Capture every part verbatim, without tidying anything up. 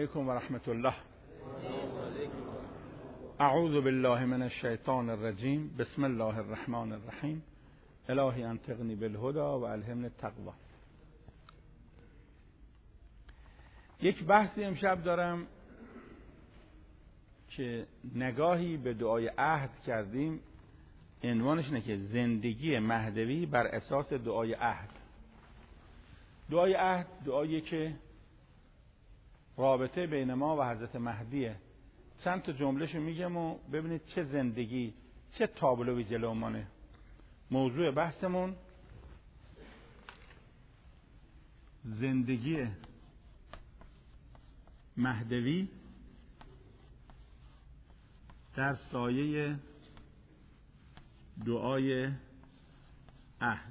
علیکم و رحمت الله. اعوذ بالله من الشیطان الرجیم. بسم الله الرحمن الرحیم. الهی انطقنی بالهدی و الهمنی التقوی. یک بحثی امشب دارم که نگاهی به دعای عهد کردیم. عنوانش اینه که زندگی مهدوی بر اساس دعای عهد. دعای عهد دعایی که رابطه بین ما و حضرت مهدیه. چند تا جملهشو میگم و ببینید چه زندگی، چه تابلوی جلومانه. موضوع بحثمون زندگی مهدوی در سایه دعای عهد.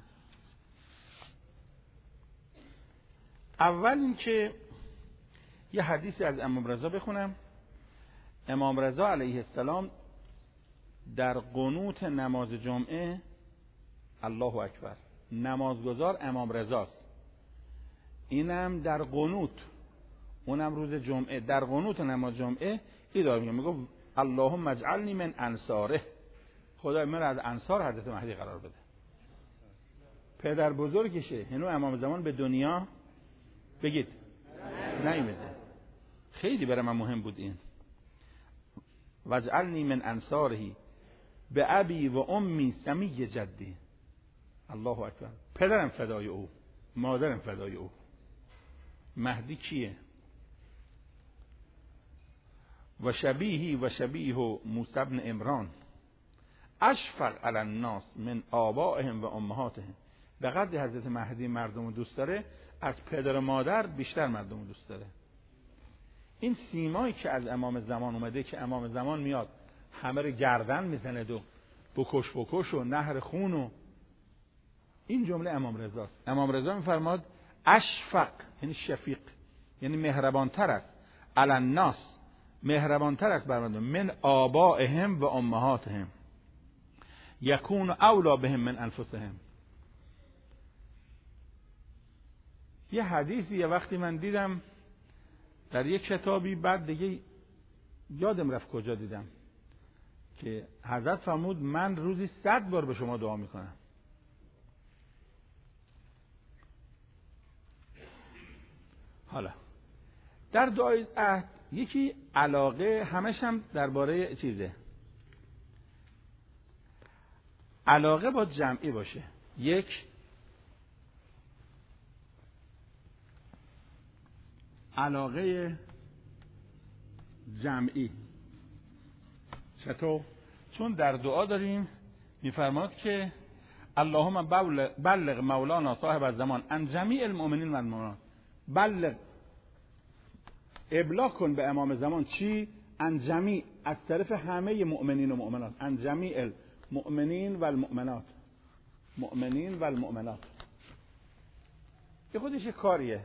اول اینکه یه حدیثی از امام رضا بخونم. امام رضا علیه السلام در قنوت نماز جمعه، الله اکبر، نمازگزار امام رضاست، اینم در قنوت، اونم روز جمعه، در قنوت نماز جمعه ای داره میگه، میگه اللهم اجعلنی من انصاره، خدای من از انصار حضرت مهدی قرار بده. پدر بزرگشه، هنو امام زمان به دنیا بگید نیامده. خیلی برای من مهم بود این. واجعلنی من انصارهی به ابی و امی سمی جدی. الله اکبر. پدرم فدای او، مادرم فدای او. مهدی کیه؟ و شبیهی و شبیه موسی بن عمران اشفق علی الناس من آبائهم و امهاتهم. به قدر حضرت مهدی مردم دوست داره، از پدر و مادر بیشتر مردم دوست داره. این سیمایی که از امام زمان اومده که امام زمان میاد همه رو گردن میزنه و بکش بکش و نهر خون و این جمله امام رضاست. امام رضا میفرماد اشفق یعنی شفیق، یعنی مهربانتر است، علی الناس، مهربانتر است بر مردم، من آبائهم و امهاتهم یکون اولا بهم من انفسهم. یه حدیثی یه وقتی من دیدم در یک کتابی، بعد دیگه یادم رفت کجا دیدم، که حضرت فرمود من روزی صد بار به شما دعا میکنم. حالا در دعای عهد یکی علاقه، همش هم درباره چیزه، علاقه با جمعی باشه. یک علاقه جمعی. چطور؟ چون در دعا داریم میفرماد که اللهم بلغ مولانا صاحب الزمان عن جمیع المؤمنین و المؤمنات. بلغ، ابلاغ کن به امام زمان چی؟ عن جمیع، از طرف همه مؤمنین و مؤمنات. عن جمیع المؤمنین و المؤمنات، مؤمنین و المؤمنات. یه خودش کاریه.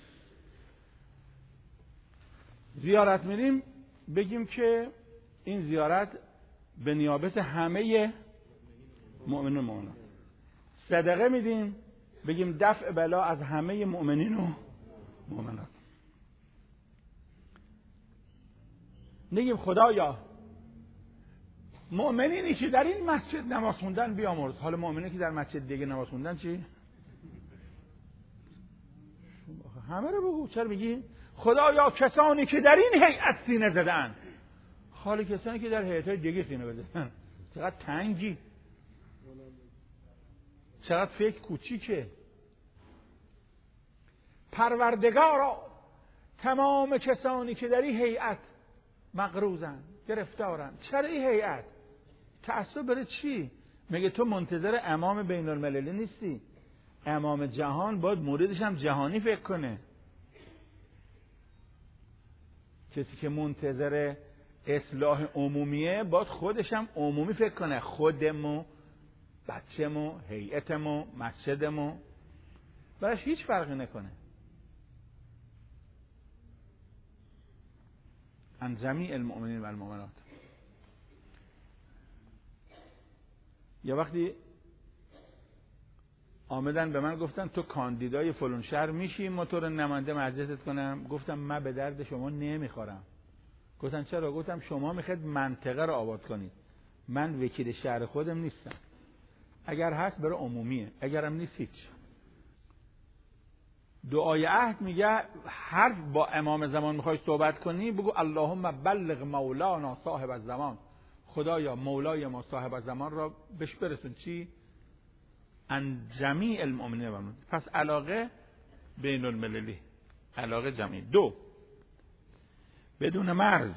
زیارت میریم بگیم که این زیارت به نیابت همه مؤمنین و مؤمنات. صدقه میدیم بگیم دفع بلا از همه مؤمنین و مؤمنات. نگیم خدایا مؤمنینی که در این مسجد نماز خوندن بیامرز. حالا مؤمنینی که در مسجد دیگه نماز خوندن چی؟ همه رو بگو. چرا میگی خدایا کسانی که در این هیئت سینه زدن؟ خالی کسانی که در هیئت‌های دیگه سینه بزدن. چقدر تنگی، چقدر فکر کوچیکه. پروردگارا تمام کسانی که در این هیئت مقروزن، گرفتارن. چرا این هیئت؟ تعصب برای چی؟ میگه تو منتظر امام بین المللی نیستی. امام جهان باید موردش هم جهانی فکر کنه. کسی که منتظر اصلاح عمومیه باید خودش هم عمومی فکر کنه. خودمو، بچه‌مو، هیئتمو، مسجدمو، براش هیچ فرقی نکنه. عن جمیع المؤمنین و المؤمنات. یه وقتی آمدن به من گفتن تو کاندیدای فلان شهر میشی ما تو رو نماینده مجلست کنم. گفتم من به درد شما نمیخورم. گفتن چرا؟ گفتم شما میخواید منطقه رو آباد کنید، من وکیل شهر خودم نیستم. اگر هست برای عمومیه، اگرم نیست هیچ. دعای عهد میگه حرف با امام زمان میخوای صحبت کنی بگو اللهم بلغ مولانا صاحب الزمان، خدایا مولای ما صاحب الزمان را بهش برسون. چی؟ ان جمیع المؤمنین و المؤمنات. پس علاقه بین المللی، علاقه جمعی. دو، بدون مرز،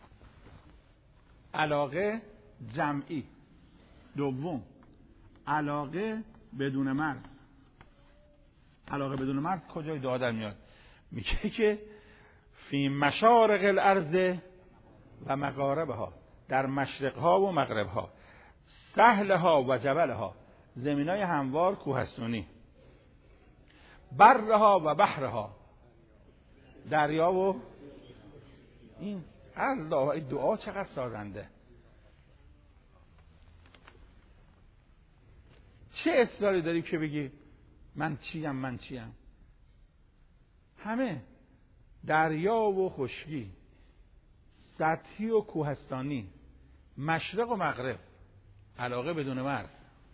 علاقه جمعی. دوم، علاقه بدون مرز. علاقه بدون مرز کجای دعا در میاد؟ میگه که فی مشارق الارض و مغاربها، در مشرقها و مغربها، سهلها و جبلها، زمینای هموار کوهستانی، برها و بحرها، دریا و این. الله، این دعا چقدر سازنده. چه اصراری داری که بگی من چیم من چیم؟ همه دریا و خشکی، سطحی و کوهستانی، مشرق و مغرب، علاقه بدون مرز.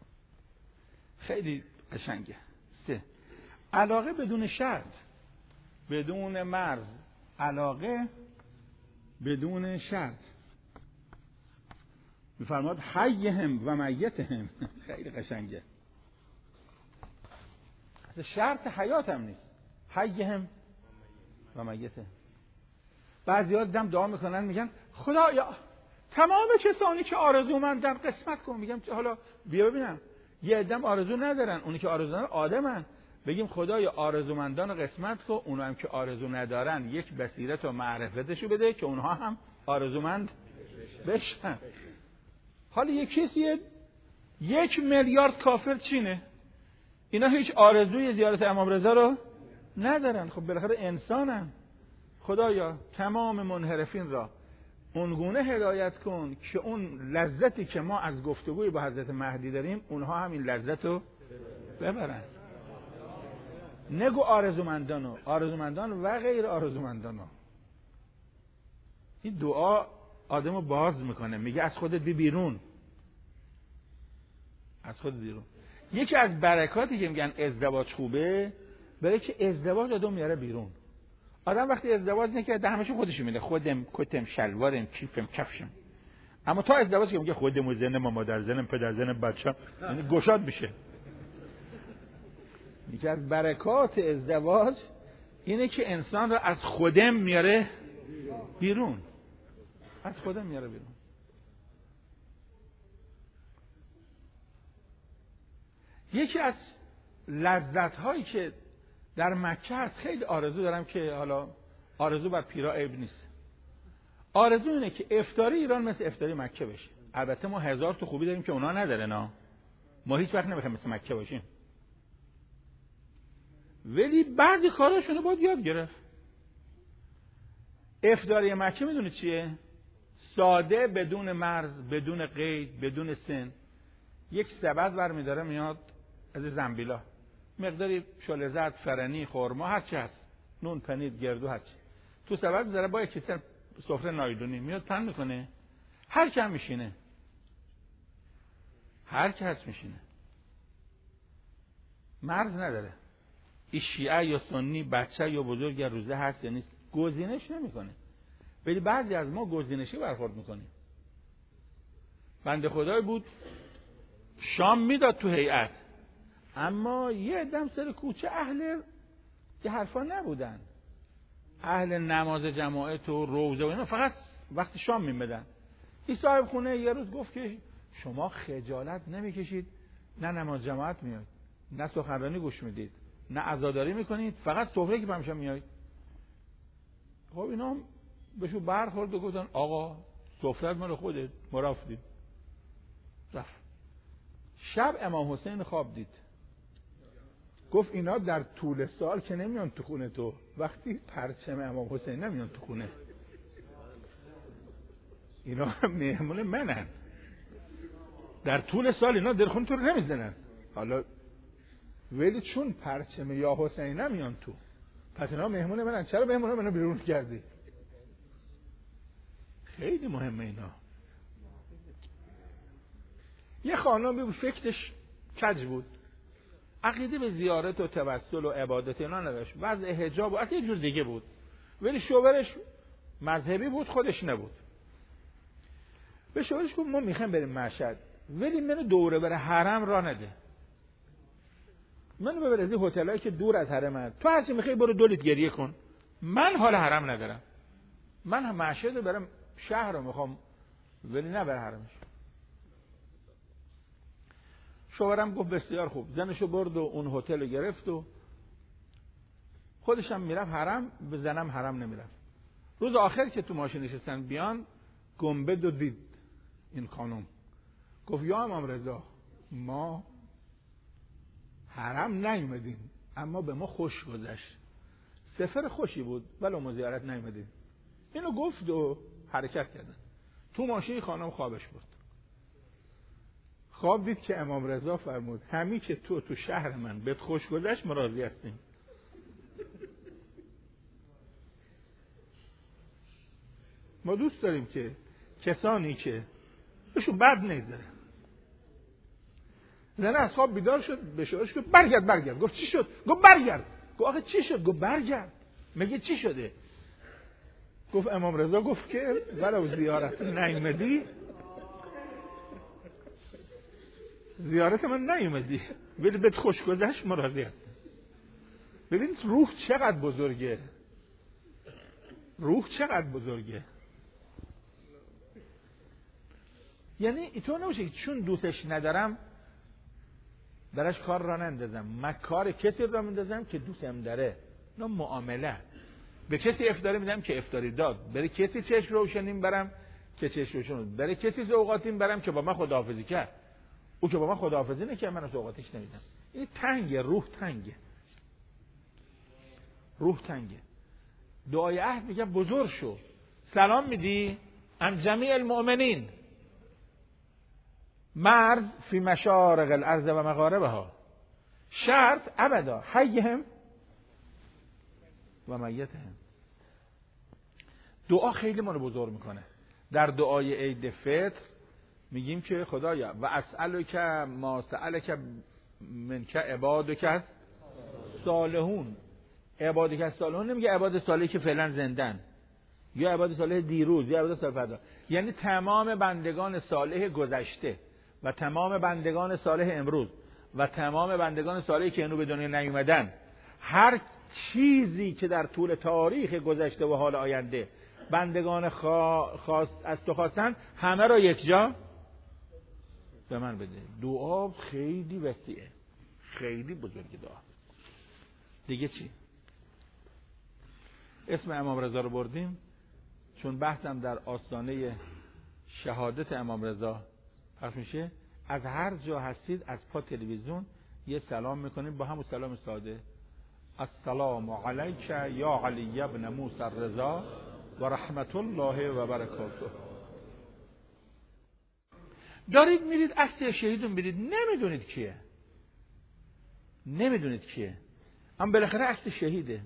خیلی قشنگه. سه، علاقه بدون شرط، بدون مرز، علاقه بدون شرط. میفرماد حیهم و میتهم. خیلی قشنگه. شرط حیات هم نیست، حیهم و میتهم. بعضی‌ها دیدم دعا میکنن میگن خدایا تمام کسانی که آرزومندن قسمت کن. میگم حالا بیا ببینم، یه عده‌ام آرزو ندارن، اونی که آرزو دارن آدمن. بگیم خدایا آرزومندان رو قسمت کن، اونها هم که آرزو ندارن یک بصیرت و معرفتشو بده که اونها هم آرزومند بشن. حالا یک کسی یک میلیارد کافر چینه، اینا هیچ آرزوی زیارت امام رضا رو ندارن. خب بالاخره انسانن. خدایا تمام منحرفین را اونگونه هدایت کن که اون لذتی که ما از گفتگوی با حضرت مهدی داریم اونها هم این لذت رو ببرن. نگو آرزومندانو، آرزومندان و غیر آرزومندانو. این دعا آدمو باز میکنه، میگه از خودت بی بیرون، از خودت بیرون. یکی از برکاتی که میگن ازدواج خوبه، برای که ازدواج آدم میاره بیرون. آدم وقتی ازدواج نکرده همش خودش میده، خودم کتم شلوارم کیفم کفشم. اما تا ازدواج که میگه خودم زنم مادر زنم پدر زنم بچه‌م، یعنی گشاد میشه. یکی از برکات ازدواج اینه که انسان رو از خودم میاره بیرون، از خودم میاره بیرون. یکی از لذت هایی که در مکه هست، خیلی آرزو دارم که حالا آرزو بر پیرا عیب نیست، آرزو اینه که افطاری ایران مثل افطاری مکه بشه. البته ما هزار تا خوبی داریم که اونا نداره، نه ما هیچ وقت نمیخوایم مثل مکه باشیم، ولی بعضی کاراشونو باید یاد گرفت. افطاری مکه میدونه چیه؟ ساده، بدون مرز، بدون قید، بدون سن. یک سبد برمیداره میاد از زنبیلا، مقداری شله زرد، فرنی، خرما، هر چی هست، نون، پنیر، گردو، هر چی تو سبد میذاره، با یک کیسه سفره نایلونی میاد پهن میکنه. هر کی هم میشینه، هر کی هست میشینه، مرز نداره. این شیعه یا سنی، بچه یا بزرگ یا روزه هست یا نیست، گزینش نمیکنه. ولی بعضی از ما گزینشی برخورد میکنیم. بنده خدای بود شام میداد تو هیئت، اما یه دم سر کوچه اهل یه حرفا نبودن، اهل نماز جماعت و روزه و اینا، فقط وقتی شام میمدن. این صاحب خونه یه روز گفت که شما خجالت نمیکشید، نه نماز جماعت میاد، نه سخنرانی گوش میدید، نه عزاداری میکنید، فقط سفره که بهمشم میایید. خب اینا هم بهشون برخورد و گفتن آقا سفرت مال خودت، ما رفتیم. رفت. شب امام حسین خواب دید، گفت اینا در طول سال که نمیان تو خونه تو، وقتی پرچم امام حسین نمیان تو خونه، اینا مهمون منن، در طول سال اینا در خونه تو رو نمیزنن. حالا ولی چون پرچم یا حسین نمیان تو، پس اینا مهمون منن، چرا مهمون منو بیرون کردی؟ خیلی مهمه اینا. یه خانمی بود فکرش کج بود، عقیده به زیارت و توسل و عبادت اینا نداشت، وضع حجاب و اصلا یه جور دیگه بود، ولی شوهرش مذهبی بود، خودش نبود. به شوهرش گفت ما میخوایم بریم مشهد، ولی منو دوره بره حرم را نده، منو ببر از این هتلایی که دور از حرم، تو هرچی میخوای برو دولیت گریه کن، من حال حرم ندارم، من هم مشهد رو برم شهر رو میخوام، ولی نه بر حرمش. شوهرم گفت بسیار خوب، زنشو برد و اون هتل رو گرفت و خودش هم میرفت حرم، به زنم حرم نمیرفت. روز آخر که تو ماشین نشستن بیان، گنبد رو دید این خانم، گفت یا امام رضا ما حرم نیومدیم اما به ما خوش گذشت، سفر خوشی بود ولی ما زیارت نیومدیم. اینو گفت و حرکت کردن. تو ماشین خانم خوابش بود، خواب دید که امام رضا فرمود همین که تو تو شهر من بهت خوش گذشت ما راضی هستیم. ما دوست داریم که کسانی که بهشون بد نگذره. زنه از خواب بیدار شد، به شوهرش گفت برگرد برگرد. گفت چی شد؟ گفت برگرد. گفت آخه چی شد؟ گفت برگرد. میگه چی شده؟ گفت امام رضا گفت که ولو زیارت نیومدی، زیارت من نیومدی ولی بهت خوش گذشت ما راضی هستیم. ببینید روح چقدر بزرگه، روح چقدر بزرگه. یعنی اینطور نباشه چون دوستش ندارم درش کار را نندازم، من کار کسی را میندازم که دوستم داره. نه معامله. به کسی افطاری میدم که افطاری داد، بره کسی چشم روشنیم برم که چشم روشن، بره کسی سوغاتیم برم که با من خداحافظی کرد، او که با من خداحافظی نکرد من سوغاتش نمیدم. این تنگه، روح تنگه، روح تنگه. دعای عهد میگه بزرگ شو، سلام میدی ان جمیع المؤمنین مرد فی مشارق الارض و مغاربها، شرط ابدا حیهم و میتهم. دعا خیلی ما رو بزرگ میکنه. در دعای عید فطر میگیم که خدایا و اسألک ما سألک منک عبادک صالحون. عبادک صالحون نمیگه عباد صالحی که فعلا زندن، یا عباد صالح دیروز یا عباد صالح فردا، یعنی تمام بندگان صالح گذشته و تمام بندگان صالح امروز و تمام بندگان صالحی که هنوز به دنیا نیومدن، هر چیزی که در طول تاریخ گذشته و حال آینده بندگان خاص از تو خواستن، همه را یک جا به من بده. دعا خیلی وسیعه، خیلی بزرگه دعا. دیگه چی؟ اسم امام رضا رو بردیم چون بحثم در آستانه شهادت امام رضا پخش میشه. از هر جا هستید از پا تلویزیون یه سلام میکنید با همون سلام ساده: السلام علیک یا علی ابن موسی الرضا و رحمت الله و برکاته. دارید میرید عکس شهیدون برید، نمیدونید کیه، نمیدونید کیه، اما بالاخره عکس شهیده.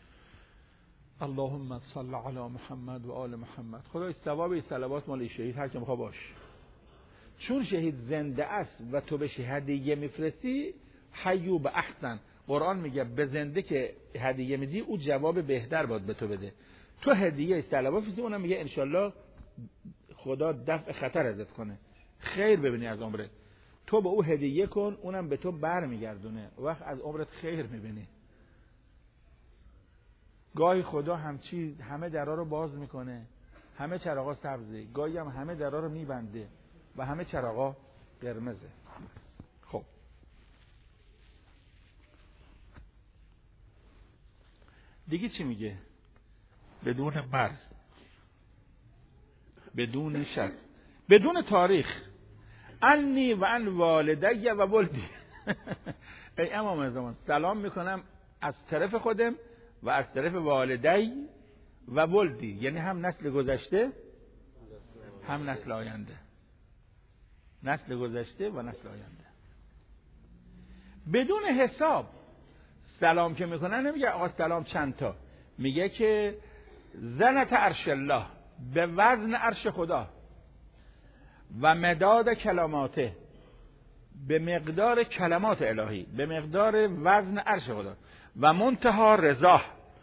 اللهم صل علی محمد و آل محمد. خدای ثواب صلوات مال شهید هر که میخواد باش، چون شهید زنده است و تو بهش هدیه میفرستی، حیو به احسن. قرآن میگه به زنده که هدیه میدی او جواب بهتر باید به تو بده. تو هدیه صلوات میدی، اونم میگه انشالله خدا دفع خطر ازت کنه، خیر ببینی از عمرت. تو به او هدیه کن، اونم به تو بر میگردونه، وقت از عمرت خیر میبینی. گاهی خدا همچی همه درها رو باز میکنه، همه چراغا سبزه، گاهی هم همه درها رو میبنده و همه چراغا قرمزه. خب دیگه چی میگه؟ بدون مرز، بدون شک، بدون تاریخ. انی و ان والدی و ولدی. ای امام زمان سلام میکنم از طرف خودم و از طرف والدی و ولدی، یعنی هم نسل گذشته هم نسل آینده، نسل گذشته و نسل آینده. بدون حساب سلام که میکنن نمیگه آقا سلام چند تا، میگه که زنت عرش الله، به وزن عرش خدا، و مداد کلماته، به مقدار کلمات الهی، به مقدار وزن عرش خدا، و منتها رضا،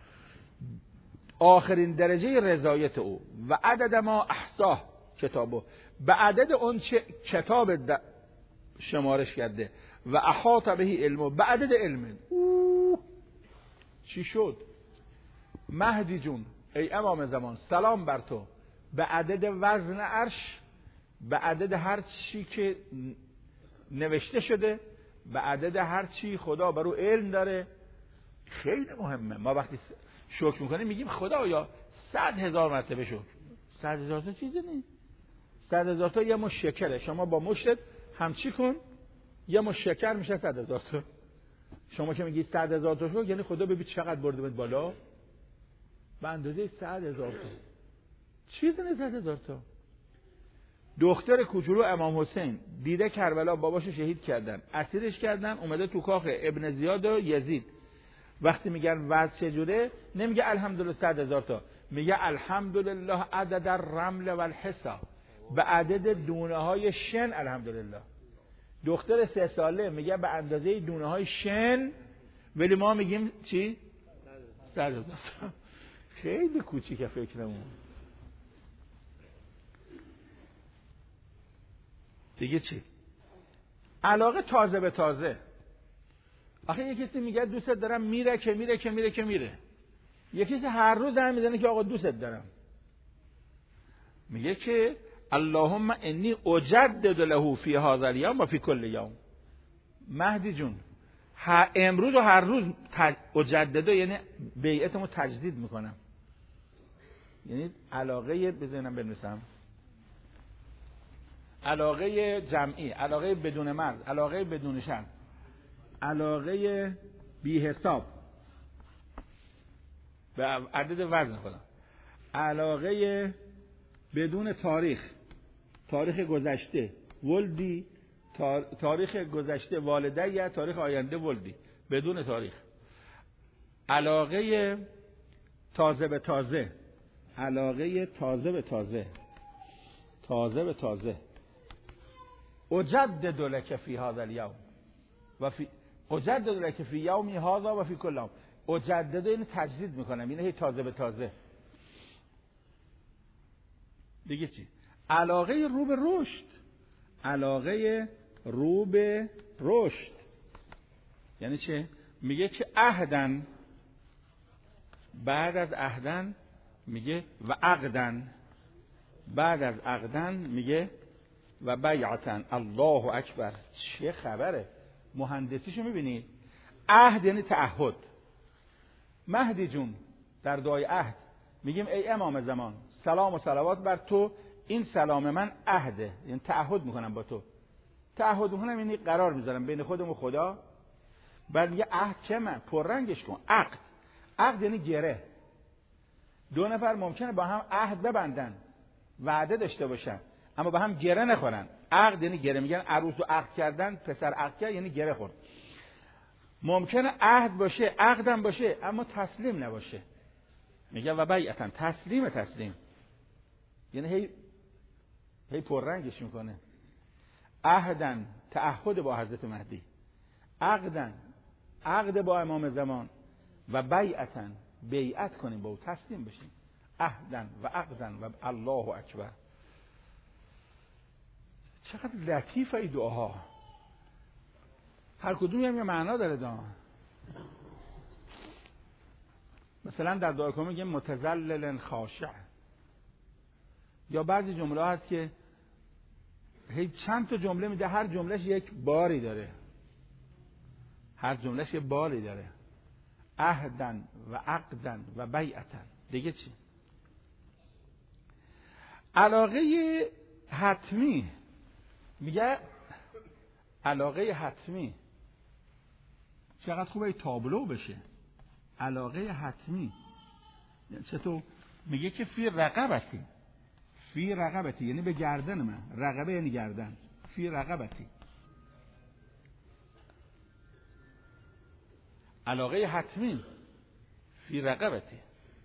آخرین درجه رضایت او، و عدد ما احصاه کتابه، به عدد اون چه کتاب شمارش کرده، و احاط به علمه، به عدد علم. اوه چی شد؟ مهدی جون ای امام زمان سلام بر تو، به عدد وزن عرش، به عدد هر چی که نوشته شده، به عدد هر چی خدا برو علم داره. خیلی مهمه. ما وقتی شکر میکنیم میگیم خدایا صد هزار مرتبه شکر. صد هزار تا چیزی نیست. صد هزار تا یه مش شکره، شما با مشت همچی کن یه مش شکر میشه صد هزار تا. شما که میگید صد هزار تا شکر یعنی خدا ببین چقدر برده بهت بالا، به اندازه صد هزار تا چیزی نیست. صد هزار تا. دختر کوچولو امام حسین دیده کربلا باباشو شهید کردن، اسیرش کردن، اومده تو کاخ ابن زیاد و یزید. وقتی میگن وضع چجوره نمیگه الحمدلله صد هزار تا، میگه الحمدلله عدد الرمل و الحصا، به عدد دونه های شن الحمدلله. دختر سه ساله میگه به اندازه دونه های شن، ولی ما میگیم چی؟ صد هزار تا. خیلی کوچیکه فکرمون. دیگه چی؟ علاقه تازه به تازه. آخه یه کسی میگه دوست دارم، میره که میره که میره که میره. یه کسی هر روز هم میزنه که آقا دوست دارم. میگه که اللهم انی اجدد له فی هذا الیوم و فی کل یوم. مهدی جون امروز و هر روز تج... اجدد یعنی بیعتمو تجدید میکنم. یعنی علاقه بزنم بنویسم، علاقه جمعی، علاقه بدون مرز، علاقه بدون شرط، علاقه بی حساب به عدد وزن خدا، علاقه بدون تاریخ، تاریخ گذشته ولدی، تاریخ گذشته والده یا تاریخ آینده ولدی، بدون تاریخ، علاقه تازه به تازه، علاقه تازه به تازه، تازه به تازه. اجدد لک فی هذا الیوم و فی اجدد لک فی یومی هذا و فی کل یوم. اجدد یعنی تجدید میکنم، یعنی تازه به تازه. دیگه چی؟ علاقه رو به رشد، علاقه رو به رشد یعنی چه؟ میگه که عهدن، بعد از عهدن میگه و عقدن، بعد از عقدن میگه و بیعتن. الله اکبر. چه خبره؟ مهندسیشو میبینید؟ عهد یعنی تعهد. مهدی جون در دعای عهد میگیم ای امام زمان سلام و صلوات بر تو، این سلام من عهده، یعنی تعهد میکنم با تو. تعهد میکنم یعنی قرار میذارم بین خودم و خدا. بعد میگه عهد چه؟ من پررنگش کن. عقد، عقد یعنی گره. دو نفر ممکنه با هم عهد ببندن، وعده داشته باشن، اما با هم گره نخورن. عقد یعنی گره. میگن عروس رو عقد کردن، پسر عقد کرد یعنی گره خورد. ممکنه عهد باشه، عقدم باشه، اما تسلیم نباشه. میگه و بیعتن، تسلیم تسلیم یعنی هی هی پررنگش میکنه. عهدن، تعهد با حضرت مهدی، عقدن، عقد با امام زمان، و بیعتن، بیعت کنیم با او، تسلیم بشیم. عهدن و عقدن و الله اکبر. چقدر لطیفه این دعاها، هر کدومی هم یه معنا داره دا. مثلا در دعا کنیم میگه متذلل خاشع، یا بعضی جمله هست که هی چند تا جمله میده، هر جملهش یک باری داره، هر جملهش یک باری داره. عهدن و عقدن و بیعتن. دیگه چی؟ علاقه حتمی. میگه علاقه حتمی. چقدر خوبه تابلو بشه. علاقه حتمی چطور؟ میگه که فی رقبتی، فی رقبتی یعنی به گردن من. رقبه یعنی گردن. فی رقبتی علاقه حتمی فی رقبتی.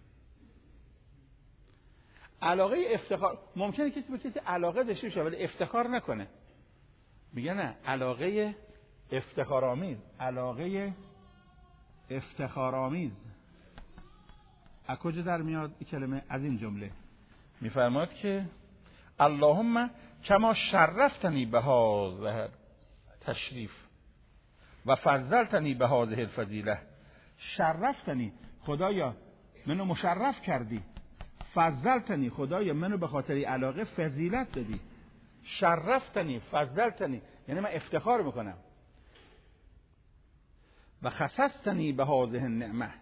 علاقه افتخار، ممکنه کسی به کسی علاقه داشته باشه ولی افتخار نکنه. میگه نه، علاقه افتخارآمیز، علاقه افتخارآمیز از کجا در میاد این کلمه؟ از این جمله میفرماد که اللهم کما شرفتنی به هذا تشریف و فضلتنی به هذه الفضیله. شرفتنی، خدایا منو مشرف کردی. فضلتنی، خدایا منو به خاطر علاقه فضیلت دادی. شرفتنی، فضلتنی، یعنی من افتخار میکنم. و خصصتنی به هذه النعمه.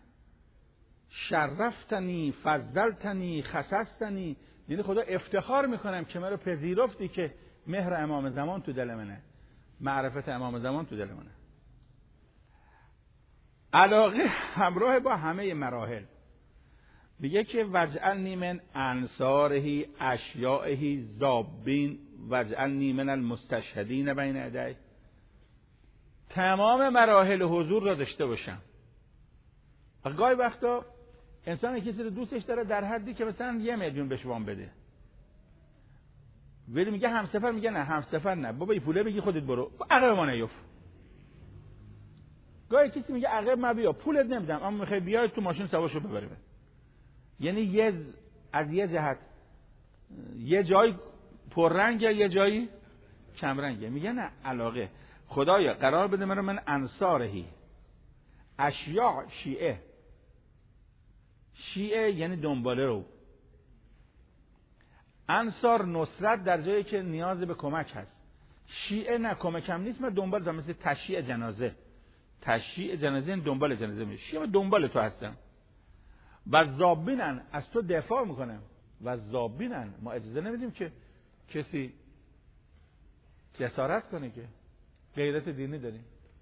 شرفتنی، فضلتنی، خصصتنی، یعنی خدا افتخار میکنم که من رو پذیرفتی که مهر امام زمان تو دل منه، معرفت امام زمان تو دل منه. علاقه همراه با همه مراحل. میگه که وجعلنی من انصاره اشیائه ذابین وجعلنی من المستشهدین بین یدی. تمام مراحل حضور را داشته باشم. گاهی وقتا انسان کسی رو دوستش داره در حدی که مثلا یه میلیون بهش وام بده، ولی میگه همسفر، میگه نه همسفر نه بابا، این پوله بگی خودت برو، عقب ما نیوف. گاهی کسی میگه عقب ما بیا، پولت نمیدم اما میخوای بیای تو ماشین سوارشو ببره. یعنی یه از یه جهت یه جای پررنگه یه جایی کمرنگه. میگه نه، علاقه خدایا قرار بده من من انصارهی اشیاء شیعه. شیعه یعنی دنباله رو. انصار نصرت در جایی که نیاز به کمک هست. شیعه نه، کمکم نیست، من دنبال دارم، مثل تشییع جنازه. تشییع جنازه این دنبال جنازه میشه. شیعه من دنبال تو هستم. و ذابینن، از تو دفاع میکنم. و ذابینن، ما اجازه نمیدیم که کسی جسارت کنه، که غیرت دینی داریم.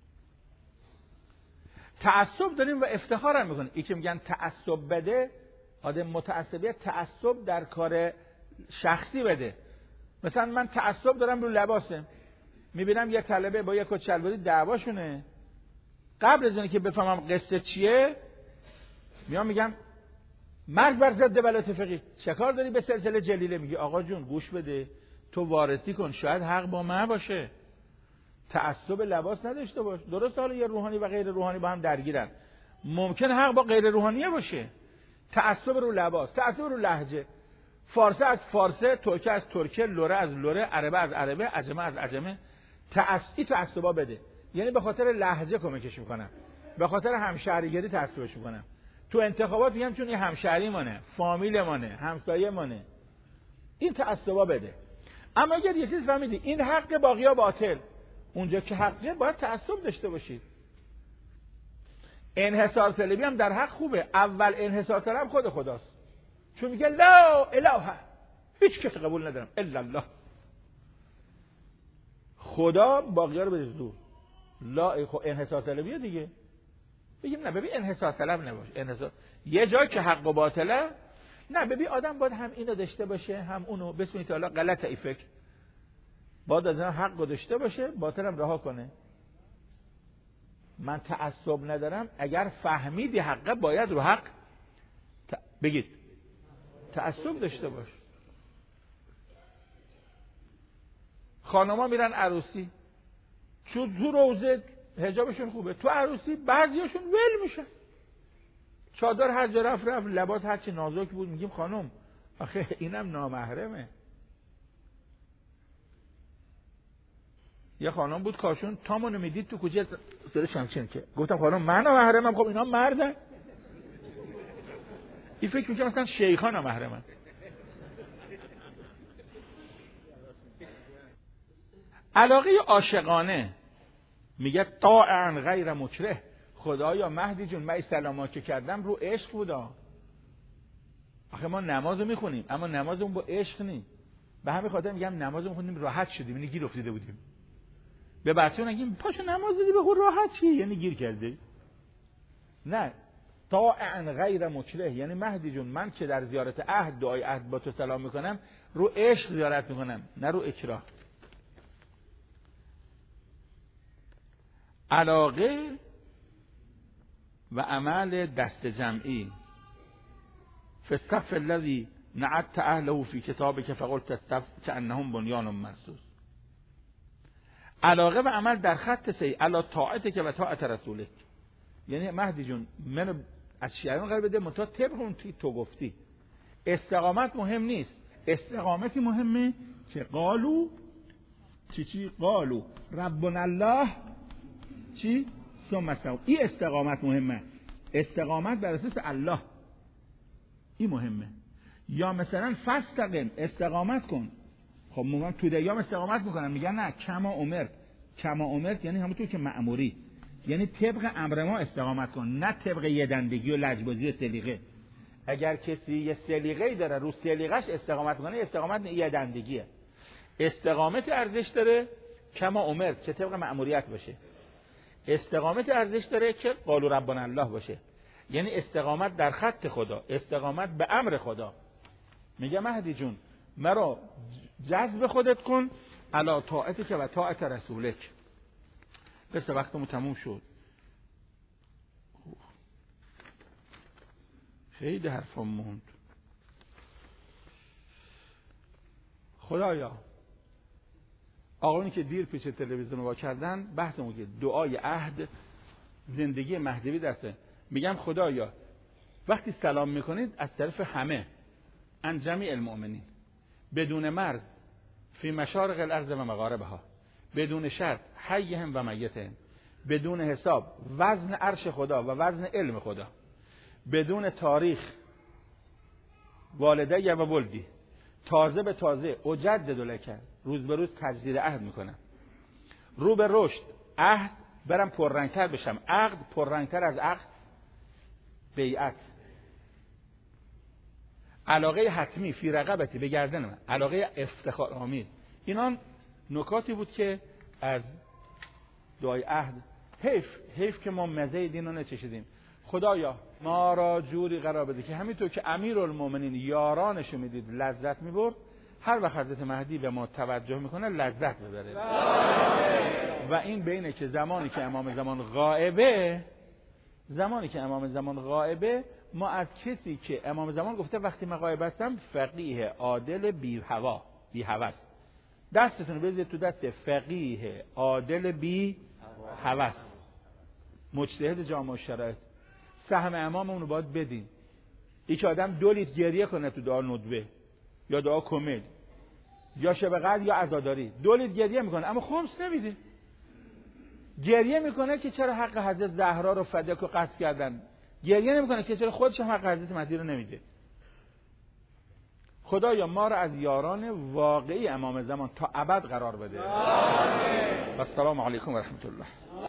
تعصب داریم و افتخار هم میکنیم. ای که میگن تعصب بده، آدم متعصبیت تعصب در کار شخصی بده. مثلا من تعصب دارم رو لباسم، میبینم یه طلبه با یه کت شلواری دعواشونه، قبل از اینکه که بفهمم قصه چیه میام میگم مرگ بر ضد ولایت فقیه، چه کار داری به سلسله جلیله؟ میگه آقا جون گوش بده، تو وارثی کن، شاید حق با من باشه. تعصب لباس نداشته باش. درست حالا یه روحانی و غیر روحانی با هم درگیرن، ممکن حق با غیر روحانیه باشه. تعصب رو لباس، تعصب رو لهجه، فارسه از فارسه، ترکه از ترکه، لره از لره، عربه از عربه، عجمه از عجمه. تعصبی تعصبا بده، یعنی به خاطر لهجه کمکش میکنم، به خاطر همشهریگری تعصبش میکنم. تو انتخابات میگم چون این همشهری مانه، فامیل مانه، همسایه مانه، این تعصبا بده. اما اگر یه چیز فهمیدی این حق باقیا باطل، اونجا که حقه باید تعصب داشته باشید. انحصار طلبی هم در حق خوبه. اول انحصار طلب خود خداست، چون میگه لا اله، هیچ کس قبول ندارم الا الله. خدا باقیا رو بده زور. لا خب انحصار طلبیه دیگه. بگیم نه ببین انحصار طلب نباش. انحصار یه جا که حق و باطله، نه ببین آدم باید هم اینو داشته باشه هم اونو. بسم الله تعالی غلطه ای فکر. باید آدم حق رو داشته باشه، باطلم رها کنه. من تعصب ندارم. اگر فهمیدی حقه باید رو حق ت... بگید تعصب داشته باش. خانما میرن عروسی، چون تو روزه حجابشون خوبه، تو عروسی بعضیاشون ول میشن، چادر هر جا رفت رفت، لباس هر چی نازک بود. میگیم خانم آخه اینم نامحرمه. یه خانم بود کاشون تامونو میدید تو کوچه سر شمشین، که گفتم خانم من نامحرمم. خب اینا مردن. این فکر میکنم مثلا شیخان نامحرمن. علاقه عاشقانه میگه طاعا غیر مکره. خدایا مهدی جون من سلاما که کردم رو عشق بودا. آخه ما نمازو میخونیم اما نمازمون با عشق نی. به همین خاطر میگم نمازو میخونیم راحت شدیم، یعنی گیر افتاده بودیم. به بچه‌ها نگیم پاشو نماز بدی بخون راحت چی، یعنی گیر کرده. نه، طاعا غیر مکره، یعنی مهدی جون من که در زیارت عهد دعای عهد با تو سلام میکنم رو عشق زیارت میکنم، نه رو اکراه. علاقه و عمل دست جمعی فی الصف الذی نعدت اهله فی کتابک فقلت الصف کانهم بنیان مرصوص. علاقه و عمل در خط سی علی طاعتک و طاعت رسولک. یعنی مهدی جون منو از شیعیان قرار بده متا طبق اون تو گفتی. استقامت مهم نیست، استقامتی مهمه که قالو چی چی قالو ربنا الله چی ثم استقام. این استقامت مهمه، استقامت بر اساس الله این مهمه. یا مثلا فاستقم استقامت کن. خب میگن تو دیام استقامت میکنن، میگن نه کما امرت. کما امرت یعنی همونطور که مأموری، یعنی طبق امر ما استقامت کن، نه طبق یه دندگی و لجبازی و سلیقه. اگر کسی یه سلیقه‌ای داره رو سلیقه‌اش استقامت کنه، استقامت یه دندگیه. استقامت ارزش داره کما امرت که طبق مأموریت باشه. استقامت ارزش داره که قالوا ربنا الله باشه، یعنی استقامت در خط خدا، استقامت به امر خدا. میگه مهدی جون مرا جذب خودت کن علی طاعتک و طاعت رسولک. بس وقتمون تموم شد. خیلی حرفم موند. خدایا آقایونی که دیر پیش تلویزیون وا کردن بحثمون که دعای عهد زندگی مهدوی دسته. میگم خدایا وقتی سلام میکنید از طرف همه ان جمیع المؤمنین بدون مرز فی مشارق الارض و مغاربها بدون شرط حیهم و میتهم بدون حساب وزن عرش خدا و وزن علم خدا بدون تاریخ والده و ولدی تازه به تازه اجدد لک روز به روز تجدید عهد میکنم رو به رشد عهد برم پررنگتر بشم عقد پررنگتر از عقد بیعت علاقه حتمی فی رقبتی به گردن من علاقه افتخار آمیز. اینا نکاتی بود که از دعای عهد حیف حیف که ما مزه دین رو نچشیدیم. خدایا ما را جوری قرار بده که همینطور که امیرالمومنین یارانشو میدید لذت میبرد هر وقت حضرت مهدی به ما توجه میکنه لذت ببره. و این بینه که زمانی که امام زمان غائبه زمانی که امام زمان غائبه ما از کسی که امام زمان گفته وقتی من غایب هستم فقیه عادل بی هوا بی هوس دستتون بذارید تو دست فقیه عادل بی هوس مجتهد جامع الشرایط سهم اماممون رو باید بدین. یک آدم دو لیتر گریه کنه تو دعا ندبه یا دعا کمیل یا شب قدر یا عزاداری دو لیتر گریه میکنه اما خمس نمیده. گریه میکنه که چرا حق حضرت زهرا رو فدک و قصد کردن، گریه نمیکنه که چرا خودش هم حق حضرت مهدی رو نمیده. خدایا ما رو از یاران واقعی امام زمان تا ابد قرار بده. و السلام علیکم و رحمت الله.